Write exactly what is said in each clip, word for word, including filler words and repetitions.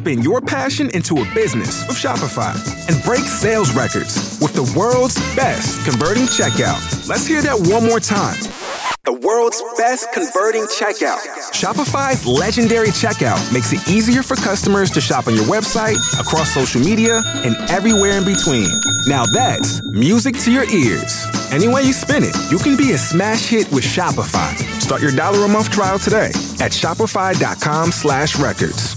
spin your passion into a business with Shopify and break sales records with the world's best converting checkout. Let's hear that one more time. The world's best converting checkout. Shopify's legendary checkout makes it easier for customers to shop on your website, across social media, and everywhere in between. Now that's music to your ears. Any way you spin it, you can be a smash hit with Shopify. Start your dollar a month trial today at shopify.com slash records.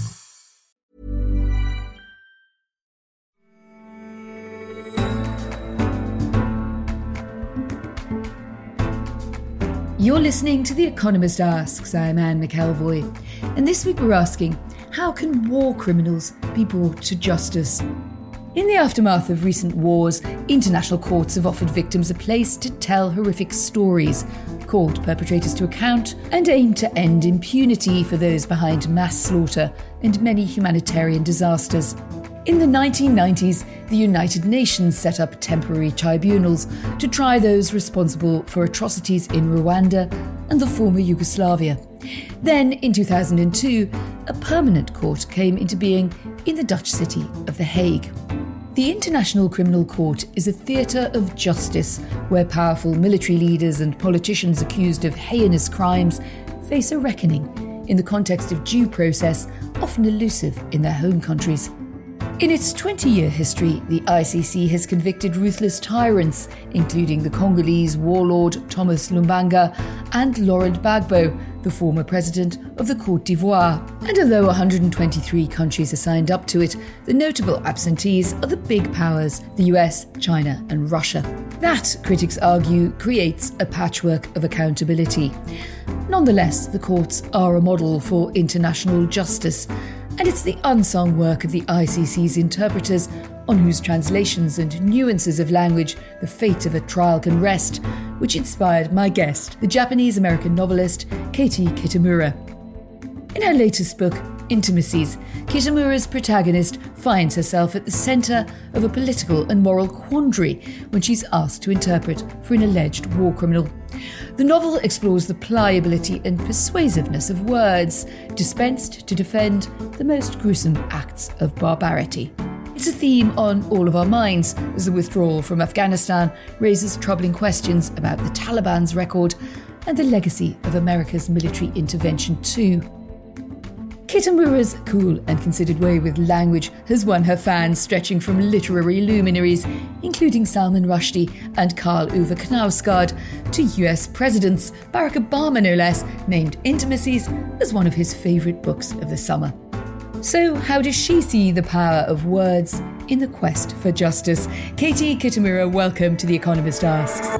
You're listening to The Economist Asks. I'm Anne McElvoy. And this week we're asking, how can war criminals be brought to justice? In the aftermath of recent wars, international courts have offered victims a place to tell horrific stories, called perpetrators to account, and aim to end impunity for those behind mass slaughter and many humanitarian disasters. In the nineteen nineties, the United Nations set up temporary tribunals to try those responsible for atrocities in Rwanda and the former Yugoslavia. Then, in two thousand two, a permanent court came into being in the Dutch city of The Hague. The International Criminal Court is a theatre of justice where powerful military leaders and politicians accused of heinous crimes face a reckoning in the context of due process, often elusive in their home countries. In its twenty-year history, the I C C has convicted ruthless tyrants, including the Congolese warlord Thomas Lubanga and Laurent Gbagbo, the former president of the Côte d'Ivoire. And although one hundred twenty-three countries are signed up to it, the notable absentees are the big powers, the U S, China and Russia. That, critics argue, creates a patchwork of accountability. Nonetheless, the courts are a model for international justice, and it's the unsung work of the I C C's interpreters, on whose translations and nuances of language the fate of a trial can rest, which inspired my guest, the Japanese-American novelist Katie Kitamura. In her latest book, Intimacies, Kitamura's protagonist finds herself at the centre of a political and moral quandary when she's asked to interpret for an alleged war criminal. The novel explores the pliability and persuasiveness of words dispensed to defend the most gruesome acts of barbarity. It's a theme on all of our minds as the withdrawal from Afghanistan raises troubling questions about the Taliban's record and the legacy of America's military intervention too. Kitamura's cool and considered way with language has won her fans, stretching from literary luminaries, including Salman Rushdie and Karl Ove Knausgaard, to U S presidents, Barack Obama no less, named Intimacies as one of his favourite books of the summer. So how does she see the power of words in the quest for justice? Katie Kitamura, welcome to The Economist Asks.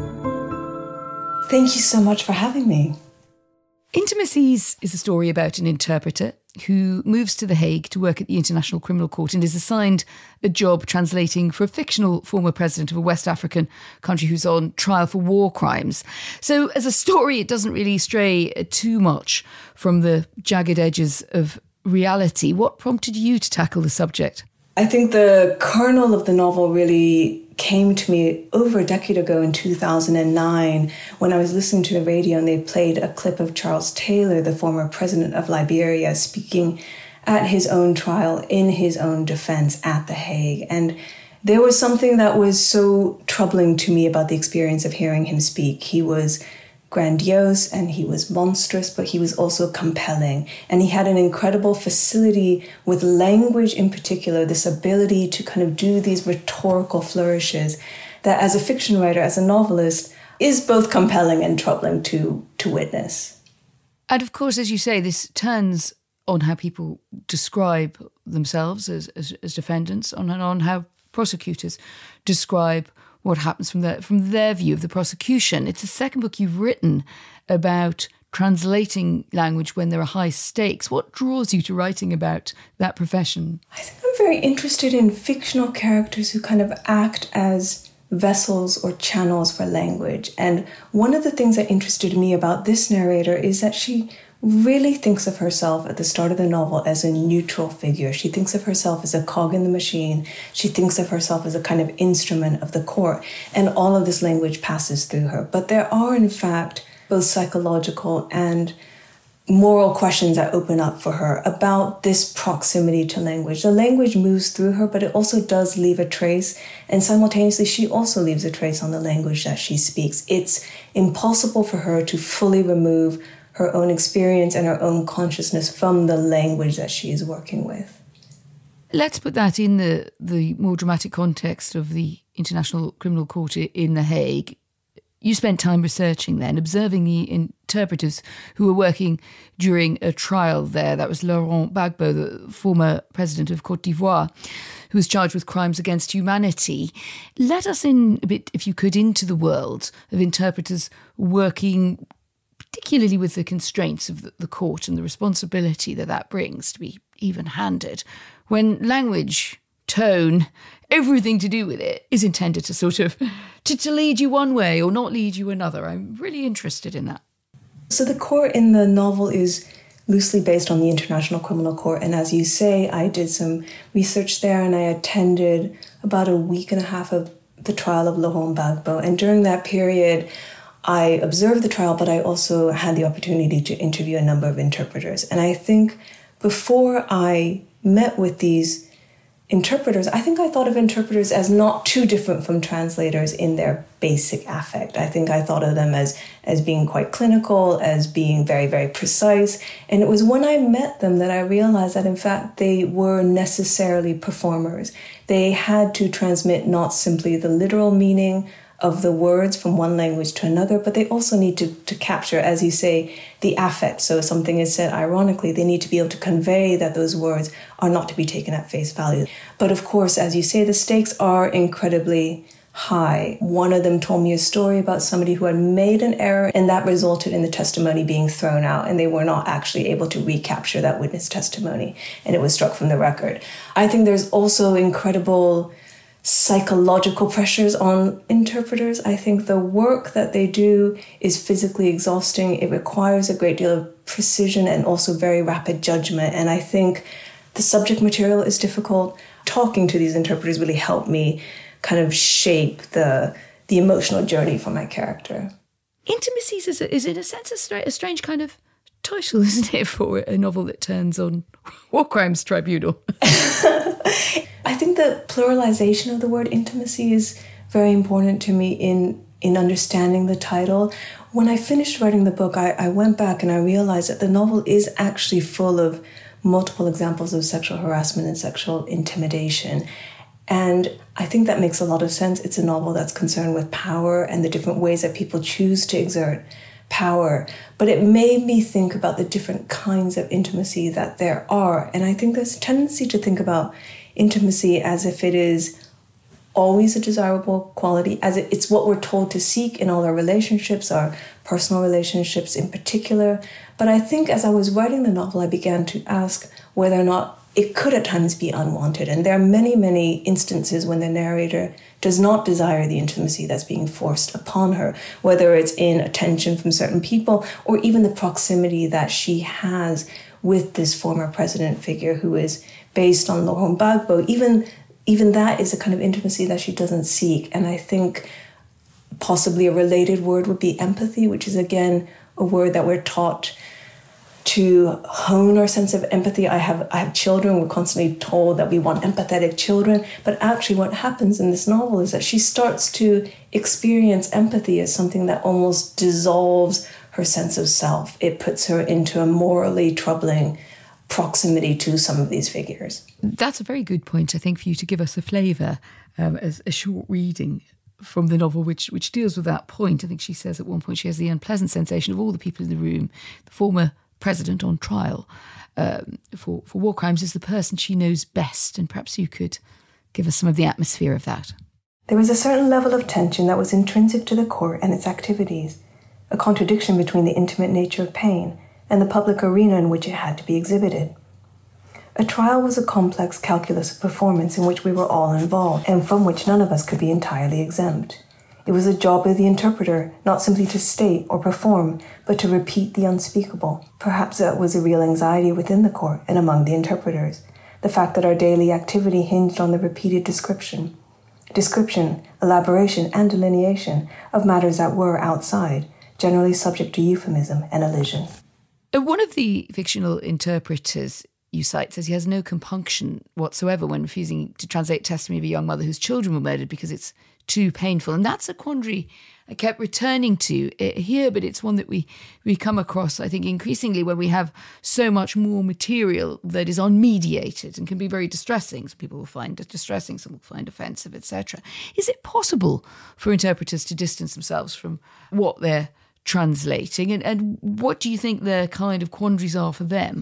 Thank you so much for having me. Intimacies is a story about an interpreter who moves to The Hague to work at the International Criminal Court and is assigned a job translating for a fictional former president of a West African country who's on trial for war crimes. So as a story, it doesn't really stray too much from the jagged edges of reality. What prompted you to tackle the subject? I think the kernel of the novel really came to me over a decade ago in two thousand nine when I was listening to the radio and they played a clip of Charles Taylor, the former president of Liberia, speaking at his own trial in his own defense at The Hague. And there was something that was so troubling to me about the experience of hearing him speak. He was grandiose and he was monstrous, but he was also compelling. And he had an incredible facility with language in particular, this ability to kind of do these rhetorical flourishes that as a fiction writer, as a novelist, is both compelling and troubling to, to witness. And of course, as you say, this turns on how people describe themselves as, as, as defendants, on, and on how prosecutors describe what happens from their, from their view of the prosecution. It's the second book you've written about translating language when there are high stakes. What draws you to writing about that profession? I think I'm very interested in fictional characters who kind of act as vessels or channels for language. And one of the things that interested me about this narrator is that she really thinks of herself at the start of the novel as a neutral figure. She thinks of herself as a cog in the machine. She thinks of herself as a kind of instrument of the court. And all of this language passes through her. But there are, in fact, both psychological and moral questions that open up for her about this proximity to language. The language moves through her, but it also does leave a trace. And simultaneously, she also leaves a trace on the language that she speaks. It's impossible for her to fully remove her own experience and her own consciousness from the language that she is working with. Let's put that in the, the more dramatic context of the International Criminal Court in The Hague. You spent time researching then, observing the interpreters who were working during a trial there. That was Laurent Gbagbo, the former president of Côte d'Ivoire, who was charged with crimes against humanity. Let us in a bit, if you could, into the world of interpreters working particularly with the constraints of the, the court and the responsibility that that brings to be even-handed. When language, tone, everything to do with it is intended to sort of to, to lead you one way or not lead you another. I'm really interested in that. So the court in the novel is loosely based on the International Criminal Court. And as you say, I did some research there and I attended about a week and a half of the trial of Laurent Gbagbo. And during that period, I observed the trial, but I also had the opportunity to interview a number of interpreters. And I think before I met with these interpreters, I think I thought of interpreters as not too different from translators in their basic affect. I think I thought of them as, as being quite clinical, as being very, very precise. And it was when I met them that I realized that, in fact, they were necessarily performers. They had to transmit not simply the literal meaning of the words from one language to another, but they also need to, to capture, as you say, the affect. So if something is said ironically, they need to be able to convey that those words are not to be taken at face value. But of course, as you say, the stakes are incredibly high. One of them told me a story about somebody who had made an error, and that resulted in the testimony being thrown out, and they were not actually able to recapture that witness testimony, and it was struck from the record. I think there's also incredible psychological pressures on interpreters. I think the work that they do is physically exhausting. It requires a great deal of precision and also very rapid judgment. And I think the subject material is difficult. Talking to these interpreters really helped me kind of shape the the emotional journey for my character. Intimacies is, is in a sense, a, stra- a strange kind of title, isn't it, for a novel that turns on War Crimes Tribunal? I think the pluralization of the word intimacy is very important to me in, in understanding the title. When I finished writing the book, I, I went back and I realized that the novel is actually full of multiple examples of sexual harassment and sexual intimidation. And I think that makes a lot of sense. It's a novel that's concerned with power and the different ways that people choose to exert power. But it made me think about the different kinds of intimacy that there are. And I think there's a tendency to think about intimacy as if it is always a desirable quality, as it's what we're told to seek in all our relationships, our personal relationships in particular. But I think as I was writing the novel, I began to ask whether or not it could at times be unwanted. And there are many, many instances when the narrator does not desire the intimacy that's being forced upon her, whether it's in attention from certain people or even the proximity that she has with this former president figure who is based on Laurent Gbagbo. Even, even that is a kind of intimacy that she doesn't seek. And I think possibly a related word would be empathy, which is, again, a word that we're taught to hone our sense of empathy. I have I have children. We're constantly told that we want empathetic children. But actually what happens in this novel is that she starts to experience empathy as something that almost dissolves her sense of self. It puts her into a morally troubling proximity to some of these figures. That's a very good point, I think, for you to give us a flavour um, as a short reading from the novel, which which deals with that point. I think she says at one point she has the unpleasant sensation of all the people in the room. The former president on trial um, for, for war crimes is the person she knows best, and perhaps you could give us some of the atmosphere of that. There was a certain level of tension that was intrinsic to the court and its activities, a contradiction between the intimate nature of pain and the public arena in which it had to be exhibited. A trial was a complex calculus of performance in which we were all involved, and from which none of us could be entirely exempt. It was a job of the interpreter not simply to state or perform, but to repeat the unspeakable. Perhaps that was a real anxiety within the court and among the interpreters, the fact that our daily activity hinged on the repeated description. Description, elaboration, and delineation of matters that were outside, generally subject to euphemism and elision. Uh, One of the fictional interpreters you cite says he has no compunction whatsoever when refusing to translate testimony of a young mother whose children were murdered because it's too painful. And that's a quandary I kept returning to here, but it's one that we, we come across, I think, increasingly when we have so much more material that is unmediated and can be very distressing. Some people will find it distressing, some will find offensive, et cetera. Is it possible for interpreters to distance themselves from what they're translating? And, and what do you think the kind of quandaries are for them?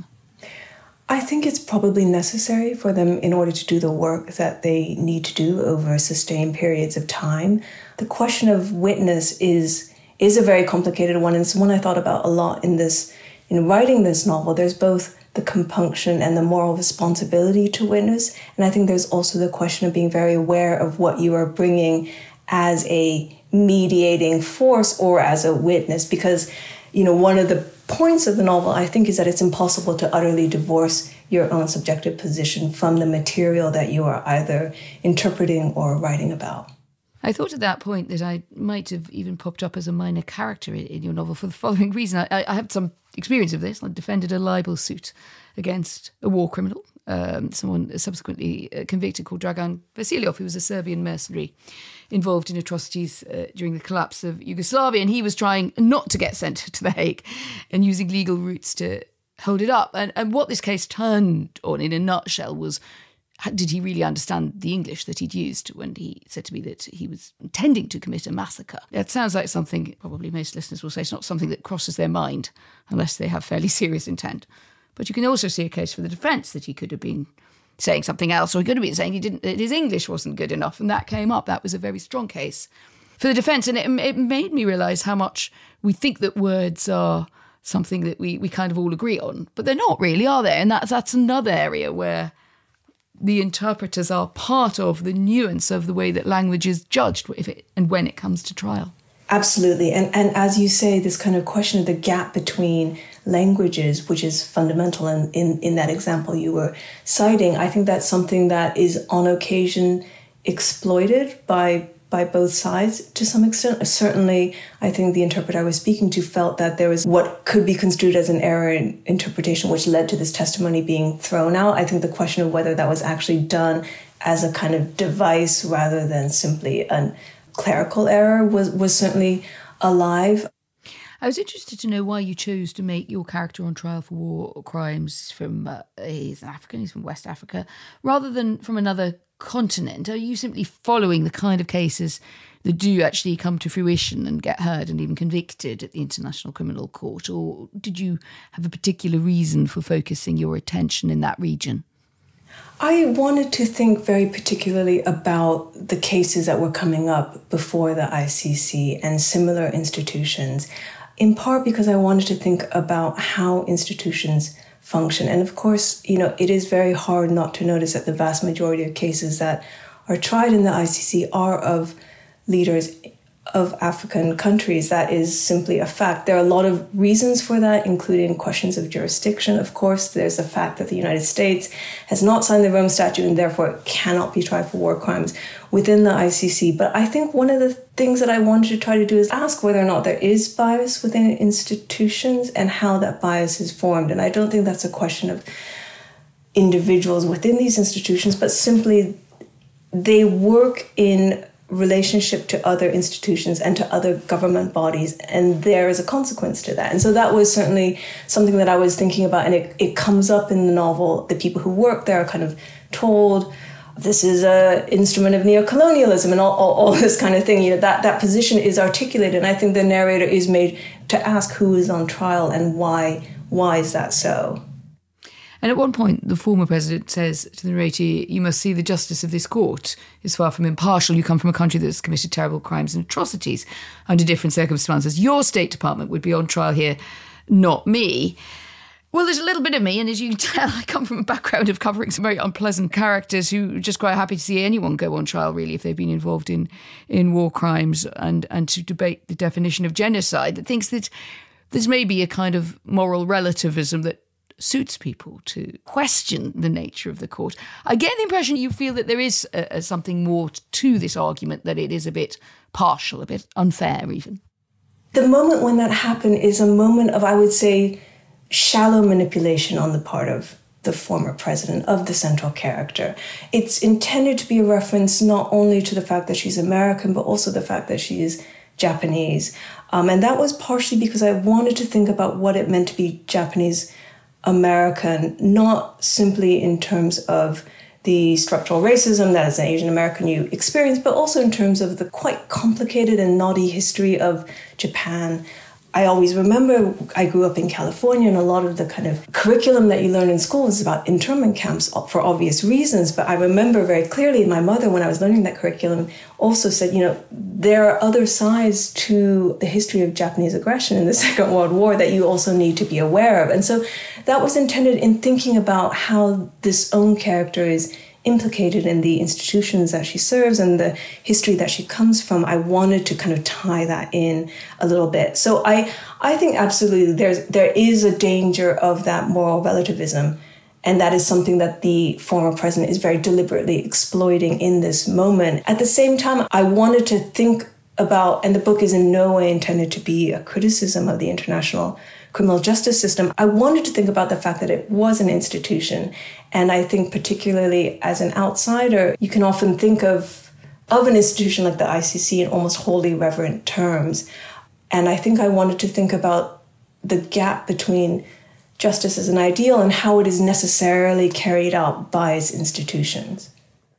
I think it's probably necessary for them in order to do the work that they need to do over sustained periods of time. The question of witness is is a very complicated one, and it's one I thought about a lot in this in writing this novel. There's both the compunction and the moral responsibility to witness, and I think there's also the question of being very aware of what you are bringing as a mediating force or as a witness, because, you know, one of the points of the novel, I think, is that it's impossible to utterly divorce your own subjective position from the material that you are either interpreting or writing about. I thought at that point that I might have even popped up as a minor character in your novel for the following reason. I, I have some experience of this. I defended a libel suit against a war criminal, um, someone subsequently convicted called Dragan Vasiljov, who was a Serbian mercenary involved in atrocities uh, during the collapse of Yugoslavia, and he was trying not to get sent to The Hague and using legal routes to hold it up. And, and what this case turned on, in a nutshell, was, did he really understand the English that he'd used when he said to me that he was intending to commit a massacre? It sounds like something, probably most listeners will say, it's not something that crosses their mind unless they have fairly serious intent. But you can also see a case for the defence that he could have been saying something else, or he could have been saying he didn't, that his English wasn't good enough, and that came up. That was a very strong case for the defence, and it, it made me realise how much we think that words are something that we, we kind of all agree on, but they're not really, are they? And that's, that's another area where the interpreters are part of the nuance of the way that language is judged if it, and when it comes to trial. Absolutely. And and as you say, this kind of question of the gap between languages, which is fundamental in, in, in that example you were citing, I think that's something that is on occasion exploited by by both sides to some extent. Certainly, I think the interpreter I was speaking to felt that there was what could be construed as an error in interpretation, which led to this testimony being thrown out. I think the question of whether that was actually done as a kind of device rather than simply a clerical error was, was certainly alive. I was interested to know why you chose to make your character on trial for war crimes from, uh, he's an African, he's from West Africa, rather than from another continent. Are you simply following the kind of cases that do actually come to fruition and get heard and even convicted at the International Criminal Court? Or did you have a particular reason for focusing your attention in that region? I wanted to think very particularly about the cases that were coming up before the I C C and similar institutions, in part because I wanted to think about how institutions function. And of course, you know, it is very hard not to notice that the vast majority of cases that are tried in the I C C are of leaders of African countries. That is simply a fact. There are a lot of reasons for that, including questions of jurisdiction. Of course, there's the fact that the United States has not signed the Rome Statute and therefore cannot be tried for war crimes within the I C C. But I think one of the things that I wanted to try to do is ask whether or not there is bias within institutions and how that bias is formed. And I don't think that's a question of individuals within these institutions, but simply they work in relationship to other institutions and to other government bodies, and there is a consequence to that. And so that was certainly something that I was thinking about, and it, it comes up in the novel. The people who work there are kind of told this is a instrument of neocolonialism and all, all, all this kind of thing. You know, that, that position is articulated, and I think the narrator is made to ask who is on trial and why why is that so. And at one point, the former president says to the narrator, you must see the justice of this court is far from impartial. You come from a country that's committed terrible crimes and atrocities under different circumstances. Your State Department would be on trial here, not me. Well, there's a little bit of me, and as you can tell, I come from a background of covering some very unpleasant characters who are just quite happy to see anyone go on trial, really, if they've been involved in, in war crimes, and, and to debate the definition of genocide, that thinks that there's maybe a kind of moral relativism that suits people to question the nature of the court. I get the impression you feel that there is a, a something more to this argument, that it is a bit partial, a bit unfair even. The moment when that happened is a moment of, I would say, shallow manipulation on the part of the former president, of the central character. It's intended to be a reference not only to the fact that she's American, but also the fact that she is Japanese. Um, and that was partially because I wanted to think about what it meant to be Japanese American, not simply in terms of the structural racism that as an Asian American you experience, but also in terms of the quite complicated and knotty history of Japan. I always remember I grew up in California, and a lot of the kind of curriculum that you learn in school is about internment camps for obvious reasons. But I remember very clearly my mother, when I was learning that curriculum, also said, you know, there are other sides to the history of Japanese aggression in the Second World War that you also need to be aware of. And so that was intended in thinking about how this own character is implicated in the institutions that she serves and the history that she comes from. I wanted to kind of tie that in a little bit. So I I think absolutely there's there is a danger of that moral relativism. And that is something that the former president is very deliberately exploiting in this moment. At the same time, I wanted to think about, and the book is in no way intended to be a criticism of the international criminal justice system. I wanted to think about the fact that it was an institution. And I think particularly as an outsider, you can often think of, of an institution like the I C C in almost wholly reverent terms. And I think I wanted to think about the gap between justice as an ideal and how it is necessarily carried out by its institutions.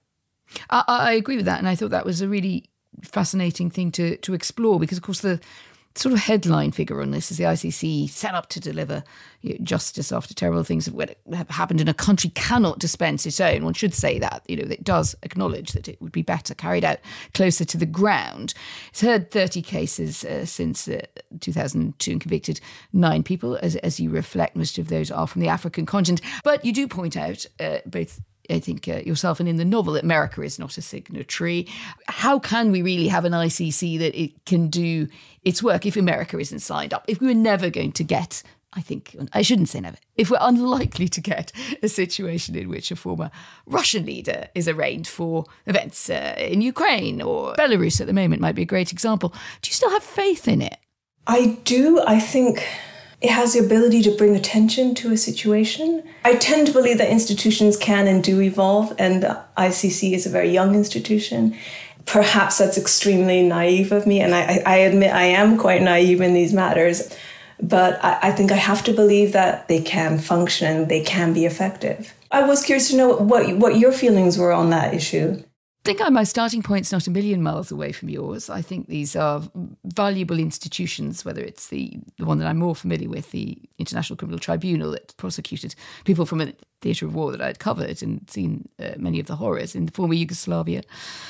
I, I agree with that. And I thought that was a really fascinating thing to, to explore, because, of course, the sort of headline figure on this is the I C C set up to deliver, you know, justice after terrible things have happened in a country cannot dispense its own. One should say that, you know, it does acknowledge that it would be better carried out closer to the ground. It's heard thirty cases uh, since uh, two thousand two and convicted nine people. As, as you reflect, most of those are from the African continent. But you do point out uh, both I think uh, yourself and in the novel, that America is not a signatory. How can we really have an I C C that it can do its work if America isn't signed up? If we were never going to get, I think, I shouldn't say never, if we're unlikely to get a situation in which a former Russian leader is arraigned for events uh, in Ukraine or Belarus at the moment might be a great example. Do you still have faith in it? I do. I think it has the ability to bring attention to a situation. I tend to believe that institutions can and do evolve, and the I C C is a very young institution. Perhaps that's extremely naive of me, and I, I admit I am quite naive in these matters, but I, I think I have to believe that they can function, they can be effective. I was curious to know what, what your feelings were on that issue. I think my starting point's not a million miles away from yours. I think these are valuable institutions, whether it's the, the one that I'm more familiar with, the International Criminal Tribunal that prosecuted people from a theatre of war that I'd covered and seen uh, many of the horrors in the former Yugoslavia.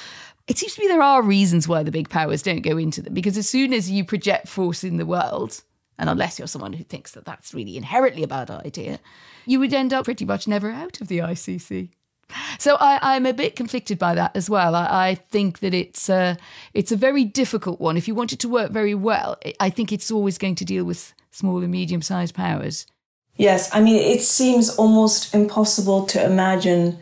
It seems to me there are reasons why the big powers don't go into them, because as soon as you project force in the world, and unless you're someone who thinks that that's really inherently a bad idea, you would end up pretty much never out of the I C C. So I, I'm a bit conflicted by that as well. I, I think that it's a, it's a very difficult one. If you want it to work very well, I think it's always going to deal with small and medium-sized powers. Yes, I mean, it seems almost impossible to imagine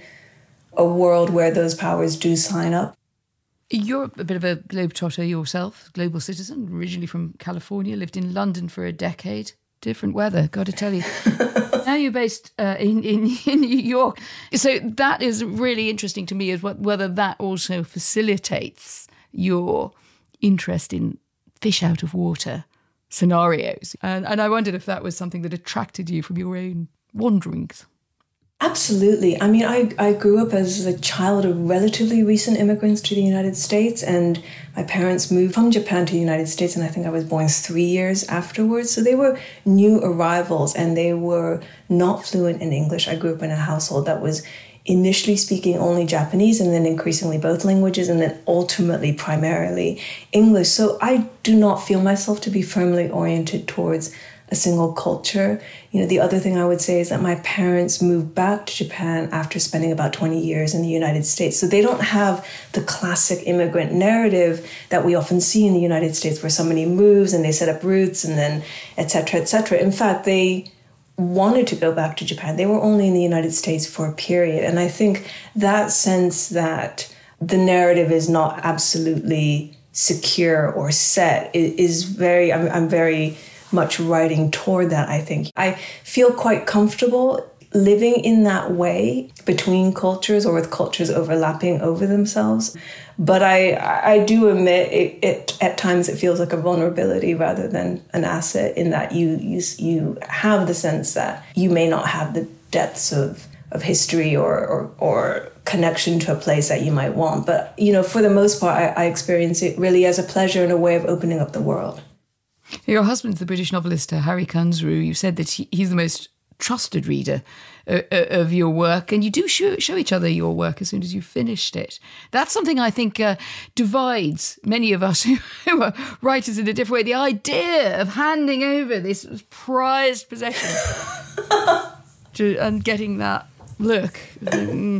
a world where those powers do sign up. You're a bit of a globetrotter yourself, global citizen, originally from California, lived in London for a decade. Different weather, got to tell you. Now you're based uh, in, in, in New York. So that is really interesting to me, is what, whether that also facilitates your interest in fish out of water scenarios. And, and I wondered if that was something that attracted you from your own wanderings. Absolutely. I mean, I, I grew up as a child of relatively recent immigrants to the United States, and my parents moved from Japan to the United States, and I think I was born three years afterwards. So they were new arrivals, and they were not fluent in English. I grew up in a household that was initially speaking only Japanese, and then increasingly both languages, and then ultimately primarily English. So I do not feel myself to be firmly oriented towards a single culture. You know, the other thing I would say is that my parents moved back to Japan after spending about twenty years in the United States. So they don't have the classic immigrant narrative that we often see in the United States, where somebody moves and they set up roots and then et cetera, et cetera. In fact, they wanted to go back to Japan. They were only in the United States for a period. And I think that sense that the narrative is not absolutely secure or set is very, I'm, I'm very much writing toward that, I think. I feel quite comfortable living in that way between cultures or with cultures overlapping over themselves. But I I do admit it, it at times it feels like a vulnerability rather than an asset, in that you you you have the sense that you may not have the depths of of history or, or or connection to a place that you might want. But, you know, for the most part, I, I experience it really as a pleasure and a way of opening up the world. Your husband's the British novelist uh, Harry Kunzru. You said that he, he's the most trusted reader uh, uh, of your work, and you do show, show each other your work as soon as you've finished it. That's something I think uh, divides many of us who, who are writers in a different way. The idea of handing over this prized possession to, and getting that look. Mm.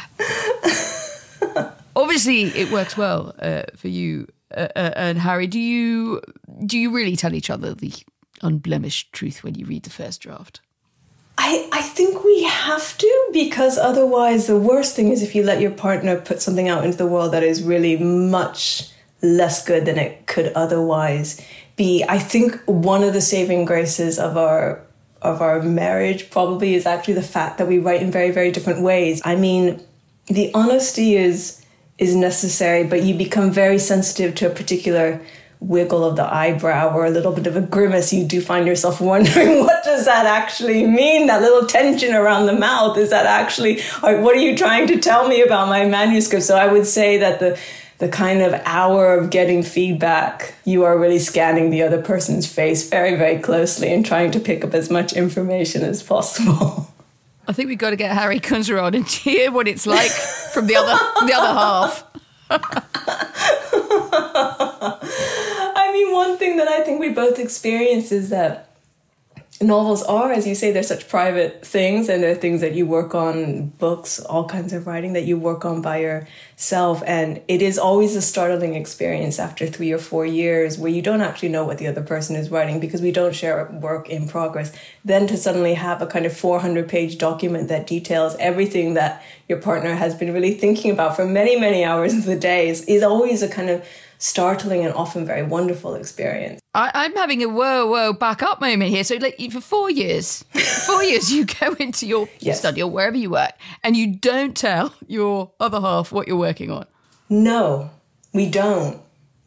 Obviously, it works well uh, for you uh, uh, and Harry. Do you do you really tell each other the unblemished truth when you read the first draft? I, I think we have to, because otherwise the worst thing is if you let your partner put something out into the world that is really much less good than it could otherwise be. I think one of the saving graces of our of our marriage probably is actually the fact that we write in very, very different ways. I mean, the honesty is is necessary, but you become very sensitive to a particular wiggle of the eyebrow or a little bit of a grimace. You do find yourself wondering, what does that actually mean? That little tension around the mouth, is that actually, or what are you trying to tell me about my manuscript? So I would say that the the kind of hour of getting feedback, you are really scanning the other person's face very, very closely and trying to pick up as much information as possible. I think we've got to get Harry Kunzru on and hear what it's like from the other the other half. I mean, one thing that I think we both experience is that novels are, as you say, they're such private things, and they're things that you work on, books, all kinds of writing that you work on by yourself. And it is always a startling experience after three or four years where you don't actually know what the other person is writing, because we don't share work in progress. Then to suddenly have a kind of four hundred page document that details everything that your partner has been really thinking about for many, many hours of the day is, is always a kind of startling and often very wonderful experience. I, I'm having a whoa, whoa, back up moment here. So like for four years, four years you go into your yes. study or wherever you work and you don't tell your other half what you're working on. No, we don't.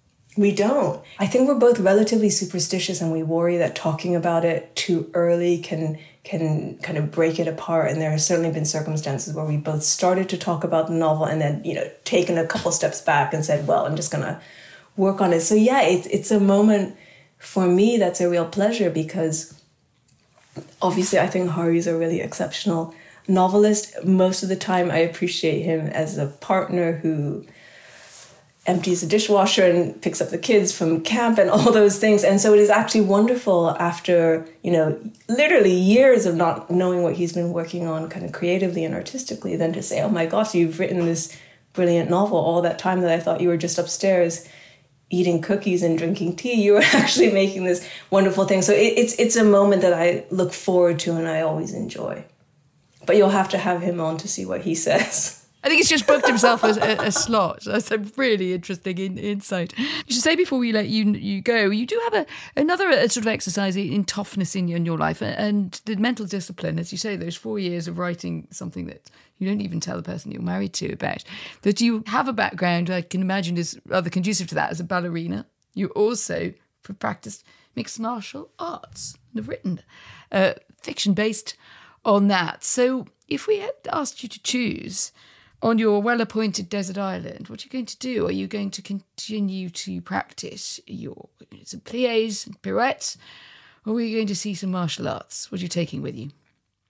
We don't. I think we're both relatively superstitious, and we worry that talking about it too early can can kind of break it apart. And there have certainly been circumstances where we both started to talk about the novel and then, you know, taken a couple steps back and said, well, I'm just going to work on it. So yeah, it's it's a moment for me that's a real pleasure, because obviously I think Harry's a really exceptional novelist. Most of the time I appreciate him as a partner who empties the dishwasher and picks up the kids from camp and all those things. And so it is actually wonderful after, you know, literally years of not knowing what he's been working on kind of creatively and artistically, then to say, oh my gosh, you've written this brilliant novel. All that time that I thought you were just upstairs eating cookies and drinking tea, you were actually making this wonderful thing. So it, it's it's a moment that I look forward to and I always enjoy. But you'll have to have him on to see what he says. I think he's just booked himself a, a, a slot. That's a really interesting in, insight. You should say before we let you you go, you do have a another a sort of exercise in toughness in, in your life and the mental discipline. As you say, those four years of writing something that you don't even tell the person you're married to about. That you have a background I can imagine is rather conducive to that as a ballerina. You also practiced mixed martial arts and have written uh, fiction based on that. So if we had asked you to choose on your well-appointed desert island, what are you going to do? Are you going to continue to practice your some pliés and pirouettes, or are you going to see some martial arts? What are you taking with you?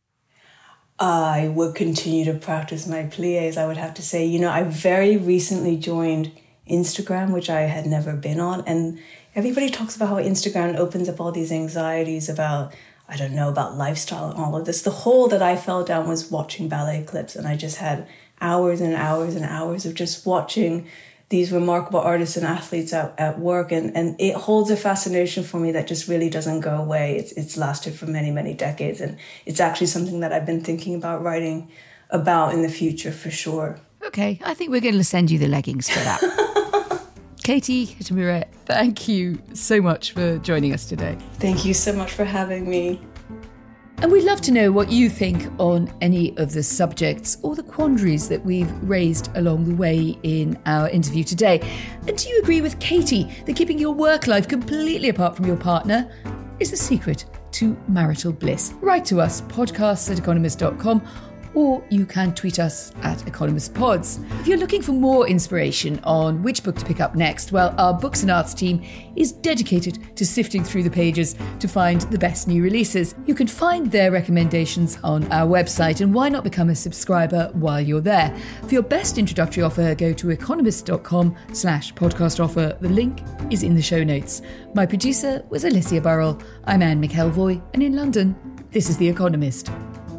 I would continue to practice my pliés, I would have to say. You know, I very recently joined Instagram, which I had never been on, and everybody talks about how Instagram opens up all these anxieties about, I don't know, about lifestyle and all of this. The hole that I fell down was watching ballet clips, and I just had hours and hours and hours of just watching these remarkable artists and athletes at, at work. And, and it holds a fascination for me that just really doesn't go away. It's, it's lasted for many, many decades. And it's actually something that I've been thinking about writing about in the future for sure. Okay, I think we're going to send you the leggings for that. Katie Kitamura, thank you so much for joining us today. Thank you so much for having me. And we'd love to know what you think on any of the subjects or the quandaries that we've raised along the way in our interview today. And do you agree with Katie that keeping your work life completely apart from your partner is the secret to marital bliss? Write to us, podcasts at economist dot com, or you can tweet us at Economist Pods. If you're looking for more inspiration on which book to pick up next, well, our Books and Arts team is dedicated to sifting through the pages to find the best new releases. You can find their recommendations on our website, and why not become a subscriber while you're there? For your best introductory offer, go to economist dot com slash podcast offer. The link is in the show notes. My producer was Alicia Burrell. I'm Anne McElvoy, and in London, this is The Economist.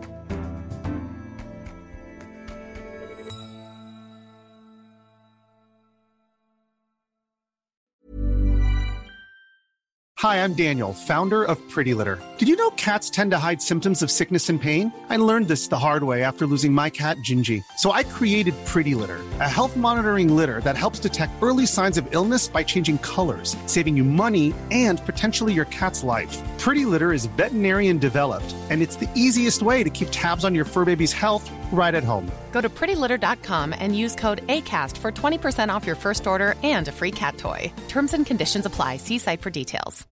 Hi, I'm Daniel, founder of Pretty Litter. Did you know cats tend to hide symptoms of sickness and pain? I learned this the hard way after losing my cat, Gingy. So I created Pretty Litter, a health monitoring litter that helps detect early signs of illness by changing colors, saving you money and potentially your cat's life. Pretty Litter is veterinarian developed, and it's the easiest way to keep tabs on your fur baby's health right at home. Go to pretty litter dot com and use code ACAST for twenty percent off your first order and a free cat toy. Terms and conditions apply. See site for details.